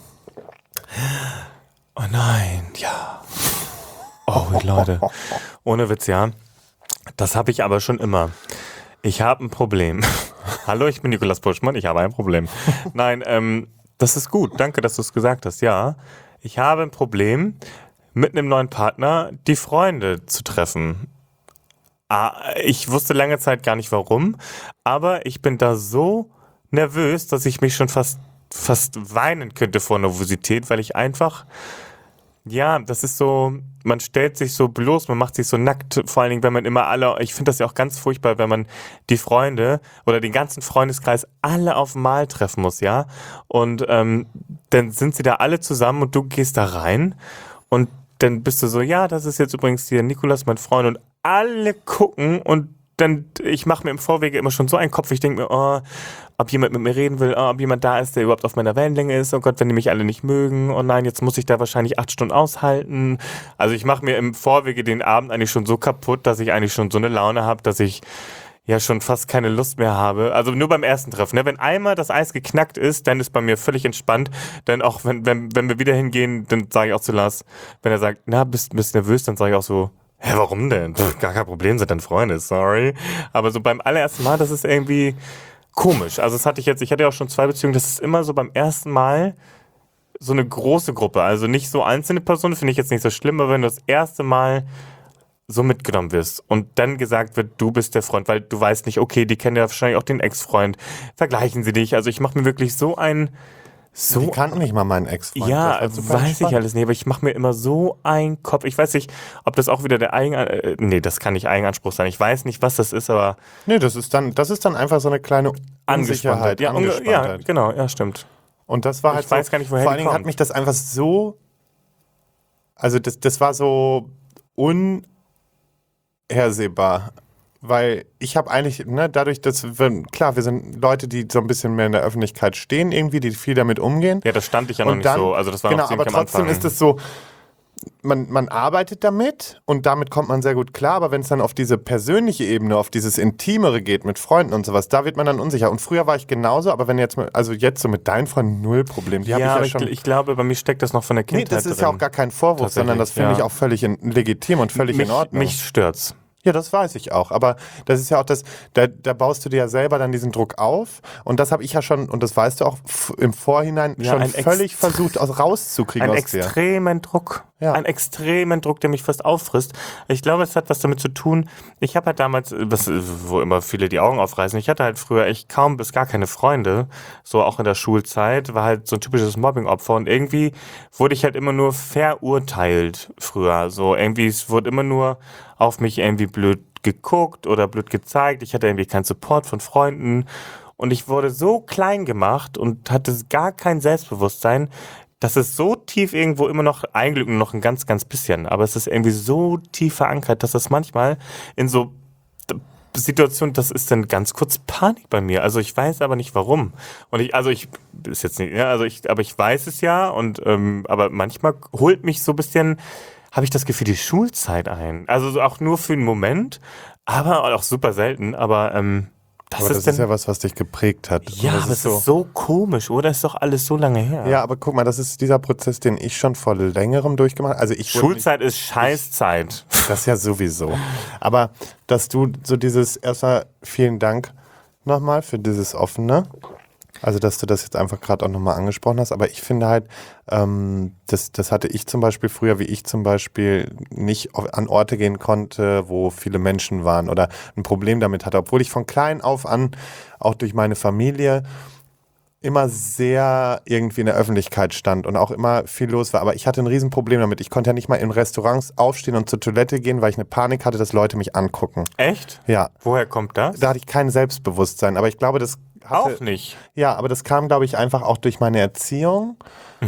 Speaker 1: Oh nein, ja. Oh, Leute. Ohne Witz, ja. Das habe ich aber schon immer. Ich habe ein Problem. Hallo, ich bin Nikolas Puschmann, ich habe ein Problem. Nein, das ist gut. Danke, dass du es gesagt hast. Ja, ich habe ein Problem, mit einem neuen Partner die Freunde zu treffen. Ich wusste lange Zeit gar nicht warum, aber ich bin da so nervös, dass ich mich schon fast weinen könnte vor Nervosität, weil ich einfach, ja, das ist so, man stellt sich so bloß, man macht sich so nackt, vor allen Dingen, wenn man immer alle, ich finde das ja auch ganz furchtbar, wenn man die Freunde oder den ganzen Freundeskreis alle auf einmal treffen muss, ja, und dann sind sie da alle zusammen und du gehst da rein und dann bist du so, ja, das ist jetzt übrigens hier Nikolas, mein Freund, und alle gucken und dann, ich mache mir im Vorwege immer schon so einen Kopf, ich denke mir, oh, ob jemand mit mir reden will, oh, ob jemand da ist, der überhaupt auf meiner Wellenlänge ist, oh Gott, wenn die mich alle nicht mögen, oh nein, jetzt muss ich da wahrscheinlich 8 Stunden aushalten. Also ich mache mir im Vorwege den Abend eigentlich schon so kaputt, dass ich eigentlich schon so eine Laune habe, dass ich ja schon fast keine Lust mehr habe. Also nur beim ersten Treffen. Ne? Wenn einmal das Eis geknackt ist, dann ist bei mir völlig entspannt. Denn auch wenn wir wieder hingehen, dann sage ich auch zu Lars, wenn er sagt, na, bist nervös, dann sage ich auch so, hä, warum denn? Gar kein Problem, sind dann Freunde, sorry. Aber so beim allerersten Mal, das ist irgendwie komisch. Also ich hatte ja auch schon 2 Beziehungen, das ist immer so beim ersten Mal so eine große Gruppe. Also nicht so einzelne Personen, finde ich jetzt nicht so schlimm, aber wenn du das erste Mal so mitgenommen wirst und dann gesagt wird, du bist der Freund, weil du weißt nicht, okay, die kennen ja wahrscheinlich auch den Ex-Freund, vergleichen sie dich. Also ich mache mir wirklich so ein...
Speaker 2: Die kannten nicht mal meinen Ex-Freund.
Speaker 1: Ja, weiß ich alles nicht, aber ich mache mir immer so einen Kopf. Ich weiß nicht, ob das auch wieder der nee, das kann nicht Eigenanspruch sein. Ich weiß nicht, was das ist, aber...
Speaker 2: Nee, das ist dann einfach so eine kleine Unsicherheit.
Speaker 1: Ja, ja, genau, ja, stimmt.
Speaker 2: Und das war halt
Speaker 1: ich weiß gar nicht, woher
Speaker 2: vor allen Dingen hat mich das einfach so... Also das war so unhersehbar. Weil ich habe eigentlich, dadurch, dass wir sind Leute, die so ein bisschen mehr in der Öffentlichkeit stehen irgendwie, die viel damit umgehen.
Speaker 1: Ja, das stand ich ja noch nicht so. Also das war
Speaker 2: genau,
Speaker 1: noch ziemlich
Speaker 2: aber trotzdem ist es so, man arbeitet damit und damit kommt man sehr gut klar, aber wenn es dann auf diese persönliche Ebene, auf dieses Intimere geht mit Freunden und sowas, da wird man dann unsicher. Und früher war ich genauso, aber wenn jetzt so mit deinen Freunden null Problem. Die
Speaker 1: ja,
Speaker 2: habe ich ja schon.
Speaker 1: Ich glaube, bei mir steckt das noch von der Kindheit.
Speaker 2: Nee, das ist ja auch gar kein Vorwurf, sondern das finde ich auch völlig legitim und völlig in Ordnung.
Speaker 1: Mich stört's.
Speaker 2: Ja, das weiß ich auch. Aber das ist ja auch da baust du dir ja selber dann diesen Druck auf. Und das habe ich ja schon, und das weißt du auch, im Vorhinein schon völlig versucht rauszukriegen aus dir. Ein extremen Druck, der mich fast auffrisst. Ich glaube, es hat was damit zu tun. Ich habe halt damals, wo immer viele die Augen aufreißen, ich hatte halt früher echt kaum bis gar keine Freunde. So auch in der Schulzeit, war halt so ein typisches Mobbing-Opfer. Und irgendwie wurde ich halt immer nur verurteilt früher. So irgendwie, es wurde immer nur auf mich irgendwie blöd geguckt oder blöd gezeigt. Ich hatte irgendwie keinen Support von Freunden und ich wurde so klein gemacht und hatte gar kein Selbstbewusstsein, dass es so tief irgendwo immer noch, eigentlich nur noch ein ganz, ganz bisschen, aber es ist irgendwie so tief verankert, dass das manchmal in so Situationen, das ist dann ganz kurz Panik bei mir. Also ich weiß aber nicht warum. Und ich weiß es ja und aber manchmal holt mich so ein bisschen, habe ich das Gefühl, die Schulzeit ein. Also auch nur für einen Moment, aber auch super selten. Aber das ist ja was dich geprägt hat.
Speaker 1: Ja, aber es ist so komisch, oder? Ist doch alles so lange her.
Speaker 2: Ja, aber guck mal, das ist dieser Prozess, den ich schon vor längerem durchgemacht habe. Also
Speaker 1: Schulzeit ist Scheißzeit.
Speaker 2: Das ja sowieso. Aber dass du so erstmal vielen Dank nochmal für dieses Offene. Also, dass du das jetzt einfach gerade auch nochmal angesprochen hast. Aber ich finde halt, das hatte ich zum Beispiel früher, wie ich zum Beispiel nicht an Orte gehen konnte, wo viele Menschen waren oder ein Problem damit hatte. Obwohl ich von klein auf an, auch durch meine Familie, immer sehr irgendwie in der Öffentlichkeit stand und auch immer viel los war. Aber ich hatte ein Riesenproblem damit. Ich konnte ja nicht mal in Restaurants aufstehen und zur Toilette gehen, weil ich eine Panik hatte, dass Leute mich angucken.
Speaker 1: Echt?
Speaker 2: Ja.
Speaker 1: Woher kommt das?
Speaker 2: Da hatte ich kein Selbstbewusstsein. Aber ich glaube, das
Speaker 1: Auch nicht.
Speaker 2: Ja, aber das kam, glaube ich, einfach auch durch meine Erziehung.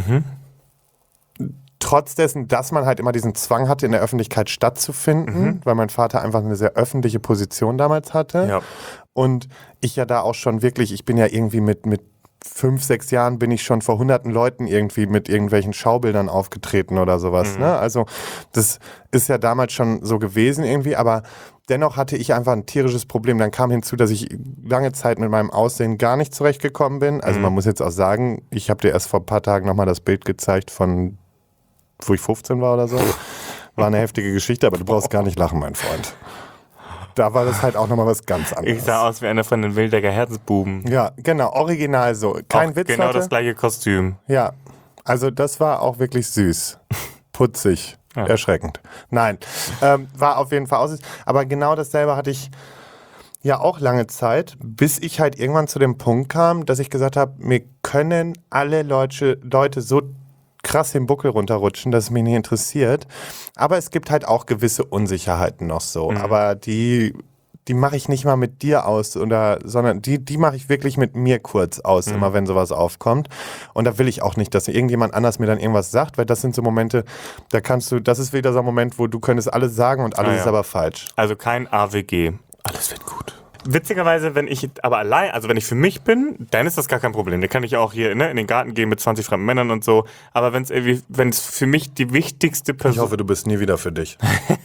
Speaker 2: Trotz dessen, dass man halt immer diesen Zwang hatte, in der Öffentlichkeit stattzufinden, weil mein Vater einfach eine sehr öffentliche Position damals hatte.
Speaker 1: Ja.
Speaker 2: Und ich ja da auch schon wirklich, ich bin ja irgendwie mit 5, 6 Jahren bin ich schon vor hunderten Leuten irgendwie mit irgendwelchen Schaubildern aufgetreten oder sowas. Ne? Also das ist ja damals schon so gewesen irgendwie, aber dennoch hatte ich einfach ein tierisches Problem. Dann kam hinzu, dass ich lange Zeit mit meinem Aussehen gar nicht zurechtgekommen bin. Also man muss jetzt auch sagen, ich habe dir erst vor ein paar Tagen nochmal das Bild gezeigt von, wo ich 15 war oder so. War eine heftige Geschichte, aber du brauchst gar nicht lachen, mein Freund. Da war das halt auch nochmal was ganz anderes.
Speaker 1: Ich sah aus wie einer von den Wildecker Herzbuben.
Speaker 2: Ja, genau, original so. Kein
Speaker 1: Auch
Speaker 2: Witz,
Speaker 1: genau
Speaker 2: Leute.
Speaker 1: das gleiche Kostüm.
Speaker 2: Ja, also das war auch wirklich süß. Putzig.
Speaker 1: Ja.
Speaker 2: Erschreckend. Nein, war auf jeden Fall aus. Aber genau dasselbe hatte ich ja auch lange Zeit, bis ich halt irgendwann zu dem Punkt kam, dass ich gesagt habe, mir können alle Leute so krass den Buckel runterrutschen, dass es mich nicht interessiert. Aber es gibt halt auch gewisse Unsicherheiten noch so. Aber die mache ich nicht mal mit dir aus, sondern die mache ich wirklich mit mir kurz aus, immer wenn sowas aufkommt. Und da will ich auch nicht, dass irgendjemand anders mir dann irgendwas sagt, weil das sind so Momente, das ist wieder so ein Moment, wo du könntest alles sagen und alles ist aber falsch.
Speaker 1: Also kein AWG. Alles wird gut. Witzigerweise, wenn ich für mich bin, dann ist das gar kein Problem. Dann kann ich auch hier in den Garten gehen mit 20 fremden Männern und so. Aber wenn es für mich die wichtigste Person...
Speaker 2: Ich hoffe, du bist nie wieder für dich.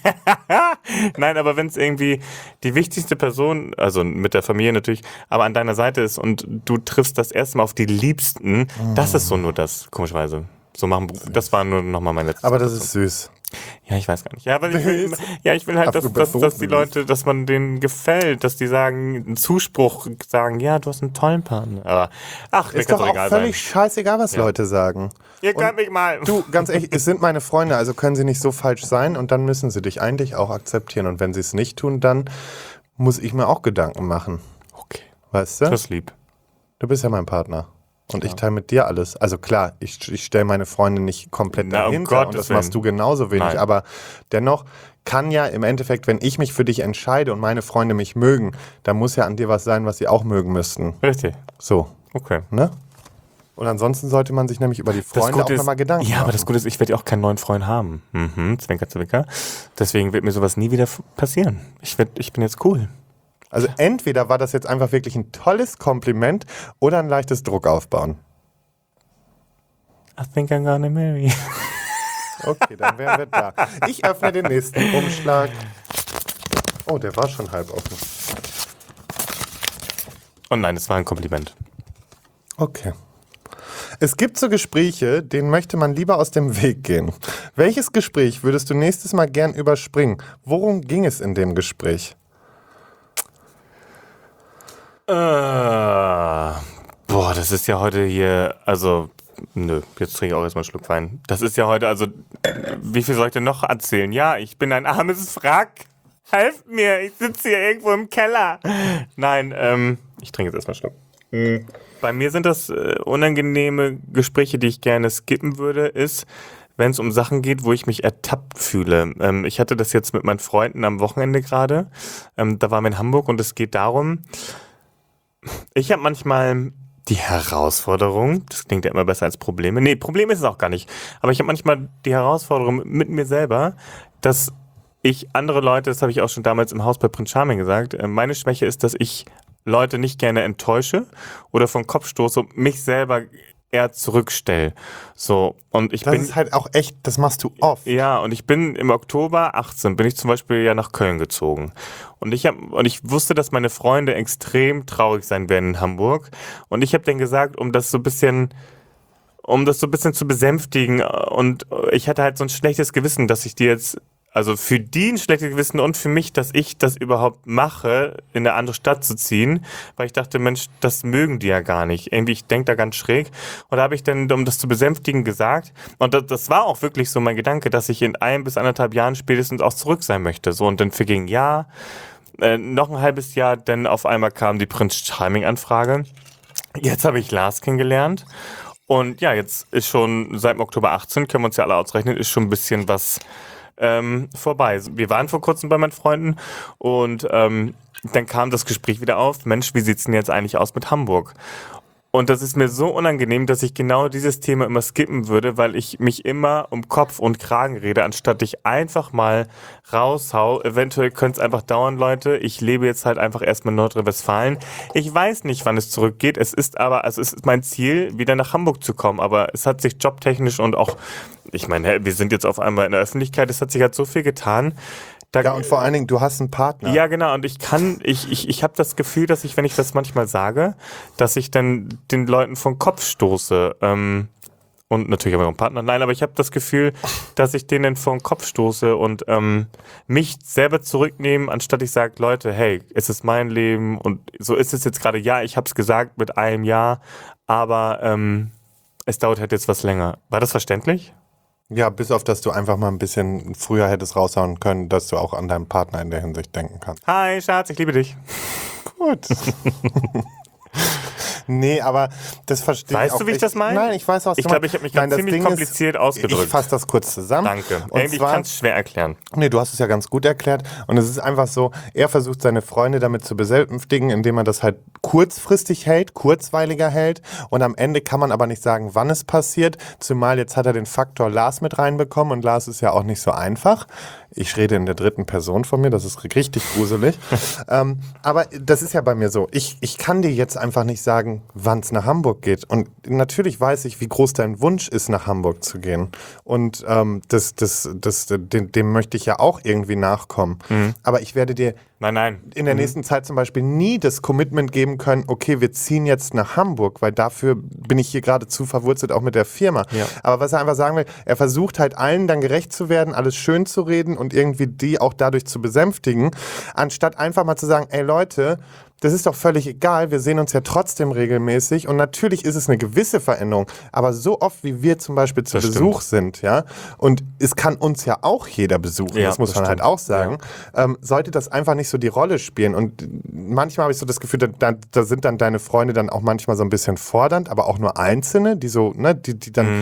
Speaker 1: Nein, aber wenn es irgendwie die wichtigste Person, also mit der Familie natürlich, aber an deiner Seite ist und du triffst das erste Mal auf die Liebsten, das ist so nur das, komischerweise. Das war nur nochmal mein letztes.
Speaker 2: Aber das ist süß.
Speaker 1: Ja, ich weiß gar nicht. Ja, weil ich will halt, dass die Leute, dass man denen gefällt, dass die sagen, einen Zuspruch sagen, ja, du hast einen tollen Partner. Aber, mir
Speaker 2: Ist
Speaker 1: kann
Speaker 2: doch
Speaker 1: es
Speaker 2: auch
Speaker 1: egal
Speaker 2: völlig
Speaker 1: sein.
Speaker 2: scheißegal, was Leute sagen.
Speaker 1: Ihr könnt mich mal.
Speaker 2: Du, ganz ehrlich, es sind meine Freunde, also können sie nicht so falsch sein und dann müssen sie dich eigentlich auch akzeptieren. Und wenn sie es nicht tun, dann muss ich mir auch Gedanken machen.
Speaker 1: Okay.
Speaker 2: Weißt du?
Speaker 1: Das ist lieb.
Speaker 2: Du bist ja mein Partner. Und ich teile mit dir alles. Also klar, ich stelle meine Freunde nicht komplett dahinter und das machst du genauso wenig.
Speaker 1: Nein.
Speaker 2: Aber dennoch kann ja im Endeffekt, wenn ich mich für dich entscheide und meine Freunde mich mögen, dann muss ja an dir was sein, was sie auch mögen müssten.
Speaker 1: Richtig.
Speaker 2: So,
Speaker 1: Okay.
Speaker 2: ne? Und ansonsten sollte man sich nämlich über die Freunde auch nochmal Gedanken machen.
Speaker 1: Ja, aber das Gute ist, ich werde ja auch keinen neuen Freund haben. Zwinker, zwinker. Deswegen wird mir sowas nie wieder passieren. Ich bin jetzt cool.
Speaker 2: Also entweder war das jetzt einfach wirklich ein tolles Kompliment oder ein leichtes Druck aufbauen.
Speaker 1: I think I'm gonna marry.
Speaker 2: Okay, dann wären wir da. Ich öffne den nächsten Umschlag. Oh, der war schon halb offen.
Speaker 1: Oh nein, das war ein Kompliment.
Speaker 2: Okay. Es gibt so Gespräche, denen möchte man lieber aus dem Weg gehen. Welches Gespräch würdest du nächstes Mal gern überspringen? Worum ging es in dem Gespräch?
Speaker 1: Das ist ja heute hier, also, jetzt trinke ich auch erstmal einen Schluck Wein. Das ist ja heute, also, wie viel soll ich denn noch erzählen? Ja, ich bin ein armes Wrack. Helft mir, ich sitze hier irgendwo im Keller. Nein, ich trinke jetzt erstmal einen Schluck. Bei mir sind das unangenehme Gespräche, die ich gerne skippen würde, ist, wenn es um Sachen geht, wo ich mich ertappt fühle. Ich hatte das jetzt mit meinen Freunden am Wochenende gerade. Da waren wir in Hamburg und es geht darum, ich habe manchmal die Herausforderung, das klingt ja immer besser als Probleme. Nee, Probleme ist es auch gar nicht. Aber ich habe manchmal die Herausforderung mit mir selber, dass ich andere Leute, das habe ich auch schon damals im Haus bei Prince Charming gesagt, meine Schwäche ist, dass ich Leute nicht gerne enttäusche oder vom Kopf stoße und mich selber eher zurückstelle. So, und
Speaker 2: Das ist halt auch echt, das machst du oft.
Speaker 1: ja, und ich bin im Oktober 18, bin ich zum Beispiel ja nach Köln gezogen. Und ich wusste, dass meine Freunde extrem traurig sein werden in Hamburg. Und ich habe denen gesagt, um das so ein bisschen zu besänftigen, und ich hatte halt so ein schlechtes Gewissen, dass ich die jetzt, also für die ein schlechtes Gewissen und für mich, dass ich das überhaupt mache, in eine andere Stadt zu ziehen, weil ich dachte, Mensch, das mögen die ja gar nicht. Irgendwie, ich denke da ganz schräg. Und da habe ich dann, um das zu besänftigen, gesagt, und das war auch wirklich so mein Gedanke, dass ich in 1 bis 1,5 Jahren spätestens auch zurück sein möchte. So, und dann verging noch ein halbes Jahr, denn auf einmal kam die Prince Charming-Anfrage. Jetzt habe ich Lars kennengelernt. Und ja, jetzt ist schon seit dem Oktober 18, können wir uns ja alle ausrechnen, ist schon ein bisschen was vorbei. Wir waren vor kurzem bei meinen Freunden und dann kam das Gespräch wieder auf. Mensch, wie sieht's denn jetzt eigentlich aus mit Hamburg? Und das ist mir so unangenehm, dass ich genau dieses Thema immer skippen würde, weil ich mich immer um Kopf und Kragen rede, anstatt ich einfach mal raushau. Eventuell könnte es einfach dauern, Leute. Ich lebe jetzt halt einfach erstmal in Nordrhein-Westfalen. Ich weiß nicht, wann es zurückgeht. Es ist mein Ziel, wieder nach Hamburg zu kommen. Aber es hat sich jobtechnisch und auch, ich meine, wir sind jetzt auf einmal in der Öffentlichkeit, es hat sich halt so viel getan.
Speaker 2: Ja, und vor allen Dingen, du hast einen Partner.
Speaker 1: Ja, genau. Und ich habe das Gefühl, dass ich, wenn ich das manchmal sage, dass ich dann den Leuten vom Kopf stoße. Und natürlich habe ich auch einen Partner. Nein, aber ich habe das Gefühl, dass ich denen vom Kopf stoße und mich selber zurücknehme, anstatt ich sage, Leute, hey, es ist mein Leben und so ist es jetzt gerade. Ja, ich habe es gesagt mit einem Ja, aber es dauert halt jetzt was länger. War das verständlich?
Speaker 2: Ja, bis auf, dass du einfach mal ein bisschen früher hättest raushauen können, dass du auch an deinen Partner in der Hinsicht denken kannst.
Speaker 1: Hi, Schatz, ich liebe dich.
Speaker 2: Gut. Nee, aber das verstehe ich auch.
Speaker 1: Weißt du, wie ich das meine?
Speaker 2: Nein, ich weiß, was
Speaker 1: Ich
Speaker 2: du
Speaker 1: glaube,
Speaker 2: meinst.
Speaker 1: ich habe mich gerade ziemlich kompliziert ausgedrückt.
Speaker 2: Ich fasse das kurz zusammen.
Speaker 1: Danke.
Speaker 2: Und
Speaker 1: Irgendwie kann es schwer erklären.
Speaker 2: Nee, du hast es ja ganz gut erklärt. Und es ist einfach so, er versucht seine Freunde damit zu besänftigen, indem er das halt kurzfristig hält, kurzweiliger hält. Und am Ende kann man aber nicht sagen, wann es passiert. Zumal jetzt hat er den Faktor Lars mit reinbekommen. Und Lars ist ja auch nicht so einfach. Ich rede in der dritten Person von mir, das ist richtig gruselig. Aber das ist ja bei mir so. Ich kann dir jetzt einfach nicht sagen, wann es nach Hamburg geht. Und natürlich weiß ich, wie groß dein Wunsch ist, nach Hamburg zu gehen. Und dem möchte ich ja auch irgendwie nachkommen. Mhm. Aber ich werde dir in der nächsten Zeit zum Beispiel nie das Commitment geben können, okay, wir ziehen jetzt nach Hamburg, weil dafür bin ich hier gerade zu verwurzelt, auch mit der Firma. Ja. Aber was er einfach sagen will, er versucht halt allen dann gerecht zu werden, alles schön zu reden und irgendwie die auch dadurch zu besänftigen, anstatt einfach mal zu sagen, ey Leute, das ist doch völlig egal, wir sehen uns ja trotzdem regelmäßig und natürlich ist es eine gewisse Veränderung, aber so oft wie wir zum Beispiel zu Besuch sind, ja, und es kann uns ja auch jeder besuchen, ja, das muss man halt auch sagen, sollte das einfach nicht so die Rolle spielen und manchmal habe ich so das Gefühl, da sind dann deine Freunde dann auch manchmal so ein bisschen fordernd, aber auch nur Einzelne, die so, ne, die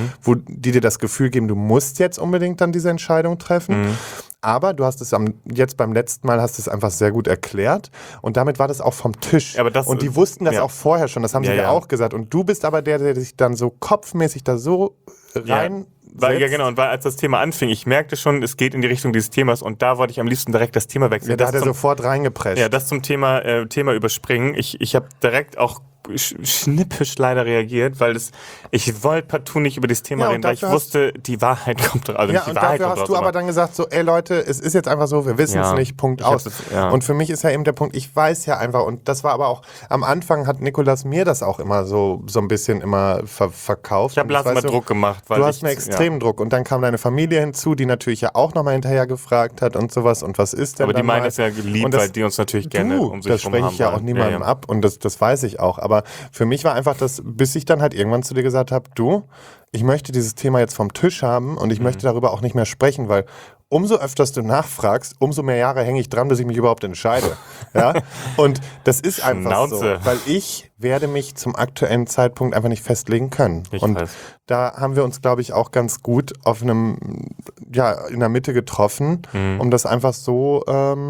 Speaker 2: die dir das Gefühl geben, du musst jetzt unbedingt dann diese Entscheidung treffen. Mhm. Aber du hast es jetzt beim letzten Mal hast es einfach sehr gut erklärt und damit war das auch vom Tisch. Ja, und die wussten das auch vorher schon, das haben sie dir auch gesagt. Und du bist aber der sich dann so kopfmäßig da so rein...
Speaker 1: Ja, genau. Und als das Thema anfing, ich merkte schon, es geht in die Richtung dieses Themas und da wollte ich am liebsten direkt das Thema wechseln.
Speaker 2: Ja, da hat er sofort reingeprescht.
Speaker 1: Ja, das zum Thema überspringen. Ich habe direkt auch schnippisch leider reagiert, weil ich wollte partout nicht über das Thema reden, weil ich wusste, die Wahrheit kommt raus. Also
Speaker 2: ja, und dafür hast du aber dann gesagt so, ey Leute, es ist jetzt einfach so, wir wissen es nicht, Punkt aus. Und für mich ist ja eben der Punkt, ich weiß ja einfach, und das war aber auch, am Anfang hat Nikolas mir das auch immer so ein bisschen immer verkauft.
Speaker 1: Ich habe Lars mal Druck gemacht.
Speaker 2: Weil du hast mir extrem Druck und dann kam deine Familie hinzu, die natürlich ja auch nochmal hinterher gefragt hat und sowas und was ist denn
Speaker 1: aber die meinen das ja geliebt, weil die uns natürlich gerne um sich
Speaker 2: das spreche ich ja auch niemandem ab und das weiß ich auch, aber für mich war einfach das, bis ich dann halt irgendwann zu dir gesagt habe, du, ich möchte dieses Thema jetzt vom Tisch haben und ich möchte darüber auch nicht mehr sprechen, weil umso öfters du nachfragst, umso mehr Jahre hänge ich dran, bis ich mich überhaupt entscheide. Ja? Und das ist einfach so, weil ich werde mich zum aktuellen Zeitpunkt einfach nicht festlegen können. Und da haben wir uns, glaube ich, auch ganz gut auf in der Mitte getroffen, um das einfach so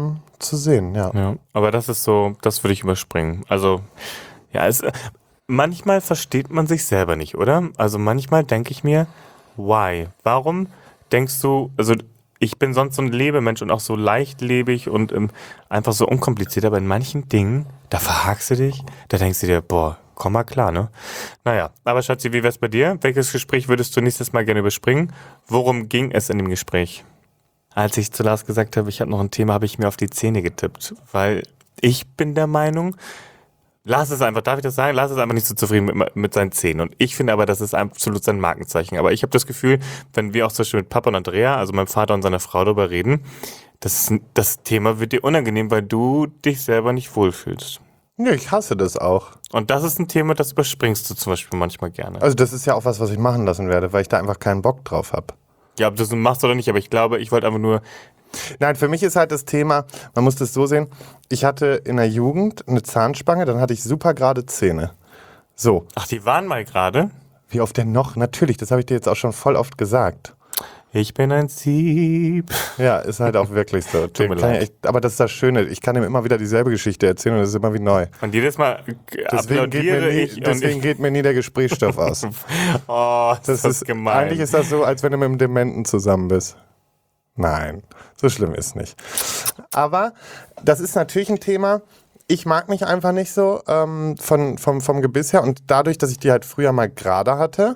Speaker 2: zu sehen. Ja,
Speaker 1: aber das ist so, das würde ich überspringen. Also, ja, manchmal versteht man sich selber nicht, oder? Also manchmal denke ich mir, why? Warum denkst du, also ich bin sonst so ein Lebemensch und auch so leichtlebig und einfach so unkompliziert, aber in manchen Dingen, da verhakst du dich, da denkst du dir, boah, komm mal klar, ne? Naja, aber Schatzi, wie wär's bei dir? Welches Gespräch würdest du nächstes Mal gerne überspringen? Worum ging es in dem Gespräch? Als ich zu Lars gesagt habe, ich habe noch ein Thema, habe ich mir auf die Zähne getippt, weil ich bin der Meinung, Lars ist einfach, darf ich das sagen? Lars ist einfach nicht so zufrieden mit seinen Zähnen. Und ich finde aber, das ist absolut sein Markenzeichen. Aber ich habe das Gefühl, wenn wir auch zum Beispiel mit Papa und Andrea, also meinem Vater und seiner Frau darüber reden, das Thema wird dir unangenehm, weil du dich selber nicht wohlfühlst.
Speaker 2: Nee, ich hasse das auch.
Speaker 1: Und das ist ein Thema, das überspringst du zum Beispiel manchmal gerne.
Speaker 2: Also das ist ja auch was ich machen lassen werde, weil ich da einfach keinen Bock drauf habe.
Speaker 1: Ja, ob du das machst oder nicht, aber ich glaube, ich wollte einfach nur...
Speaker 2: Nein, für mich ist halt das Thema, man muss das so sehen, ich hatte in der Jugend eine Zahnspange, dann hatte ich super gerade Zähne. So.
Speaker 1: Ach, die waren mal gerade?
Speaker 2: Wie oft denn noch? Natürlich, das habe ich dir jetzt auch schon voll oft gesagt.
Speaker 1: Ich bin ein Sieb.
Speaker 2: Ja, ist halt auch wirklich so.
Speaker 1: Tut mir leid.
Speaker 2: Aber das ist das Schöne. Ich kann ihm immer wieder dieselbe Geschichte erzählen und es ist immer wie neu.
Speaker 1: Und jedes Mal
Speaker 2: Deswegen geht mir nie der Gesprächsstoff aus.
Speaker 1: Oh, das ist gemein.
Speaker 2: Eigentlich ist das so, als wenn du mit einem Dementen zusammen bist. Nein, so schlimm ist nicht. Aber das ist natürlich ein Thema. Ich mag mich einfach nicht so vom Gebiss her. Und dadurch, dass ich die halt früher mal gerade hatte,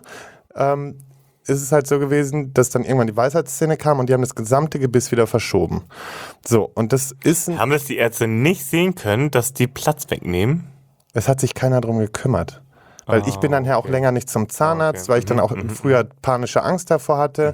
Speaker 2: ist es halt so gewesen, dass dann irgendwann die Weisheitszähne kam und die haben das gesamte Gebiss wieder verschoben. So, und das ist
Speaker 1: Haben das die Ärzte nicht sehen können, dass die Platz wegnehmen?
Speaker 2: Es hat sich keiner drum gekümmert. Weil ich bin dann ja auch länger nicht zum Zahnarzt, weil ich dann auch früher panische Angst davor hatte.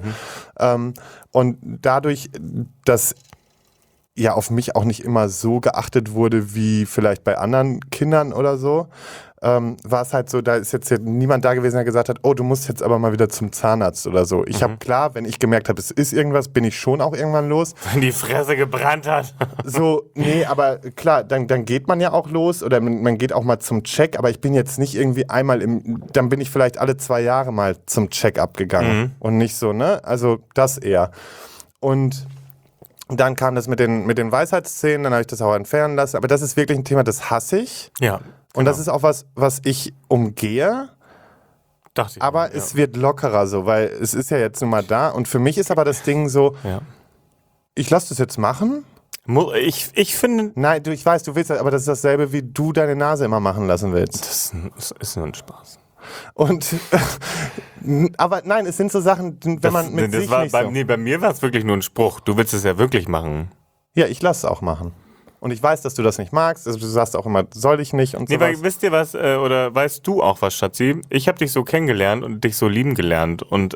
Speaker 2: Und dadurch, dass ja auf mich auch nicht immer so geachtet wurde, wie vielleicht bei anderen Kindern oder so, war es halt so, da ist jetzt niemand da gewesen, der gesagt hat, oh, du musst jetzt aber mal wieder zum Zahnarzt oder so. Ich habe klar, wenn ich gemerkt habe, es ist irgendwas, bin ich schon auch irgendwann los.
Speaker 1: Wenn die Fresse gebrannt hat.
Speaker 2: So, nee, aber klar, dann geht man ja auch los oder man geht auch mal zum Check, aber ich bin jetzt nicht irgendwie dann bin ich vielleicht alle 2 Jahre mal zum Check-up gegangen und nicht so, ne? Also das eher. Und dann kam das mit den Weisheitszähnen, dann habe ich das auch entfernen lassen, aber das ist wirklich ein Thema, das hasse ich.
Speaker 1: Ja.
Speaker 2: Und das ist auch was ich umgehe,
Speaker 1: Dachte ich.
Speaker 2: aber es wird lockerer so, weil es ist ja jetzt nun mal da. Und für mich ist aber das Ding so, ich lasse das jetzt machen.
Speaker 1: Ich finde...
Speaker 2: Nein, ich weiß, du willst, aber das ist dasselbe, wie du deine Nase immer machen lassen willst.
Speaker 1: Das ist nur ein Spaß.
Speaker 2: Und, aber nein, es sind so Sachen, wenn man mit sich nicht so...
Speaker 1: Nee, bei mir war es wirklich nur ein Spruch. Du willst es ja wirklich machen.
Speaker 2: Ja, ich lasse es auch machen. Und ich weiß, dass du das nicht magst. Also du sagst auch immer, soll ich nicht und so.
Speaker 1: Nee, weil wisst ihr was, oder weißt du auch was, Schatzi? Ich habe dich so kennengelernt und dich so lieben gelernt. Und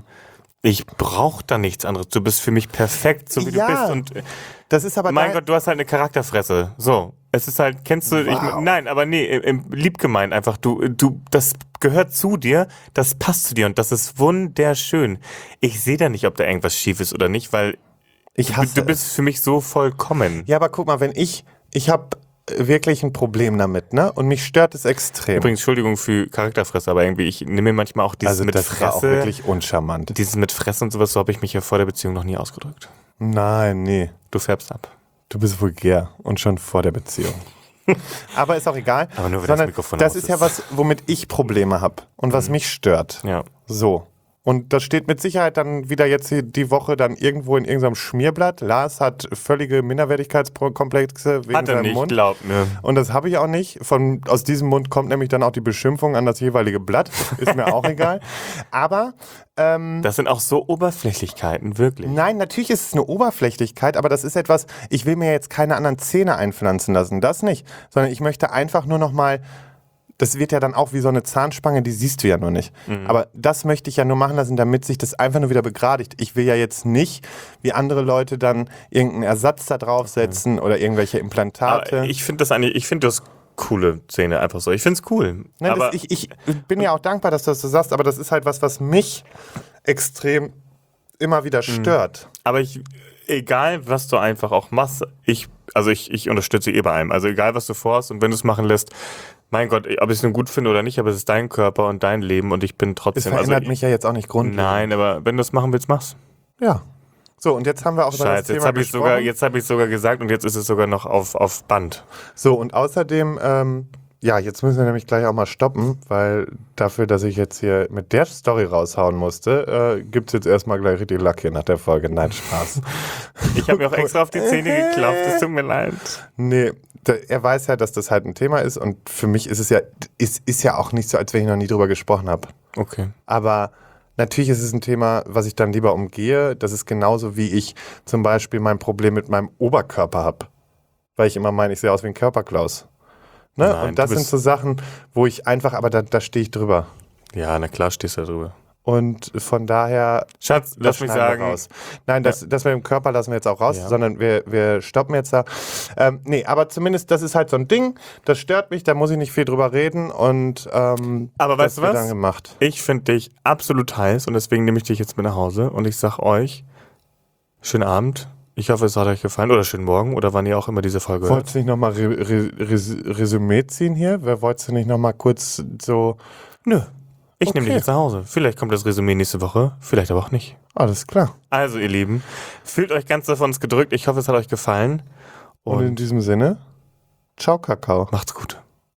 Speaker 1: ich brauche da nichts anderes. Du bist für mich perfekt, so wie du bist. Und
Speaker 2: das ist aber
Speaker 1: mein Gott, du hast halt eine Charakterfresse. So, es ist halt, kennst du, nein, aber nee, im lieb gemeint einfach, du, das gehört zu dir, das passt zu dir und das ist wunderschön. Ich sehe da nicht, ob da irgendwas schief ist oder nicht, weil du bist für mich so vollkommen.
Speaker 2: Ja, aber guck mal, ich habe wirklich ein Problem damit, ne? Und mich stört es extrem.
Speaker 1: Übrigens, Entschuldigung für Charakterfresse, aber irgendwie, ich nehme mir manchmal auch dieses mit
Speaker 2: das
Speaker 1: Fresse.
Speaker 2: War auch wirklich uncharmant.
Speaker 1: Dieses mit Fresse und sowas, so habe ich mich ja vor der Beziehung noch nie ausgedrückt.
Speaker 2: Nein, nee.
Speaker 1: Du färbst ab.
Speaker 2: Du bist vulgär und schon vor der Beziehung. Aber ist auch egal.
Speaker 1: Aber nur, wenn das Mikrofon
Speaker 2: das
Speaker 1: aus
Speaker 2: ist ja was, womit ich Probleme habe und was mich stört.
Speaker 1: Ja.
Speaker 2: So. Und das steht mit Sicherheit dann wieder jetzt hier die Woche dann irgendwo in irgendeinem Schmierblatt. Lars hat völlige Minderwertigkeitskomplexe wegen seinem Mund.
Speaker 1: Glaub mir.
Speaker 2: Und das habe ich auch nicht. Aus diesem Mund kommt nämlich dann auch die Beschimpfung an das jeweilige Blatt. Ist mir auch egal. Aber
Speaker 1: das sind auch so Oberflächlichkeiten, wirklich.
Speaker 2: nein, natürlich ist es eine Oberflächlichkeit, aber das ist etwas, ich will mir jetzt keine anderen Zähne einpflanzen lassen. Das nicht. Sondern ich möchte einfach nur noch mal... Das wird ja dann auch wie so eine Zahnspange, die siehst du ja nur nicht. Aber das möchte ich ja nur machen lassen, damit sich das einfach nur wieder begradigt. Ich will ja jetzt nicht, wie andere Leute dann irgendeinen Ersatz da draufsetzen oder irgendwelche Implantate.
Speaker 1: Aber ich finde das coole Szene einfach so. Ich finde es cool.
Speaker 2: Nein,
Speaker 1: aber
Speaker 2: ich bin ja auch dankbar, dass du das so sagst, aber das ist halt was mich extrem immer wieder stört.
Speaker 1: Aber egal was du einfach auch machst, ich unterstütze bei allem. Also egal was du vorhast und wenn du es machen lässt, mein Gott, ob ich es nun gut finde oder nicht, aber es ist dein Körper und dein Leben und ich bin trotzdem...
Speaker 2: Das verändert mich ja jetzt auch nicht grundlegend.
Speaker 1: Nein, aber wenn du es machen willst, mach's.
Speaker 2: Ja. So, und jetzt haben wir auch über das Thema gesprochen.
Speaker 1: Jetzt habe ich sogar gesagt und jetzt ist es sogar noch auf Band.
Speaker 2: So, und außerdem, jetzt müssen wir nämlich gleich auch mal stoppen, weil dafür, dass ich jetzt hier mit der Story raushauen musste, gibt es jetzt erstmal gleich richtig Lack hier nach der Folge. Nein, Spaß.
Speaker 1: Ich habe mir auch extra auf die Zähne geklopft, es tut mir leid.
Speaker 2: Nee, er weiß ja, dass das halt ein Thema ist und für mich ist es ja, ist ja auch nicht so, als wenn ich noch nie drüber gesprochen habe.
Speaker 1: Okay.
Speaker 2: Aber natürlich ist es ein Thema, was ich dann lieber umgehe. Das ist genauso, wie ich zum Beispiel mein Problem mit meinem Oberkörper habe. Weil ich immer meine, ich sehe aus wie ein Körperklaus. Ne?
Speaker 1: Nein,
Speaker 2: und das sind so Sachen, wo ich einfach, aber da stehe ich drüber.
Speaker 1: Ja, na klar stehst du da drüber.
Speaker 2: Und von daher...
Speaker 1: Schatz, lass mich sagen...
Speaker 2: Raus. Nein, das mit dem Körper lassen wir jetzt auch raus, sondern wir stoppen jetzt da. Nee, aber zumindest, das ist halt so ein Ding, das stört mich, da muss ich nicht viel drüber reden und
Speaker 1: aber weißt du was?
Speaker 2: Dann gemacht.
Speaker 1: Ich finde dich absolut heiß und deswegen nehme ich dich jetzt mit nach Hause und ich sag euch, schönen Abend. Ich hoffe, es hat euch gefallen oder schönen Morgen oder wann ihr auch immer diese Folge hört.
Speaker 2: Wolltest du nicht nochmal Resümee ziehen hier? Wolltest du nicht nochmal kurz so...
Speaker 1: Nö. Ich nehme dich
Speaker 2: Okay.
Speaker 1: jetzt nach Hause. Vielleicht kommt das Resümee nächste Woche, vielleicht aber auch nicht.
Speaker 2: Alles klar.
Speaker 1: Also, ihr Lieben, fühlt euch ganz davon gedrückt. Ich hoffe, es hat euch gefallen.
Speaker 2: Und in diesem Sinne, ciao, Kakao.
Speaker 1: Macht's gut.